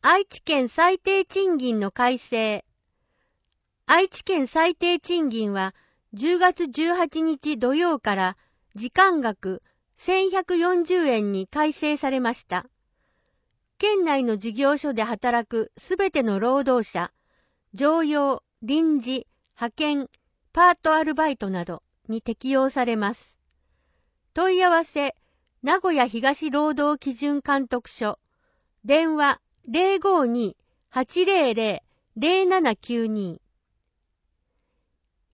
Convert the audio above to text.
愛知県最低賃金の改正。愛知県最低賃金は10月18日土曜から時間額1140円に改正されました。県内の事業所で働くすべての労働者、常用、臨時、派遣、パートアルバイトなどに適用されます。問い合わせ、名古屋東労働基準監督署、電話 052-800-0792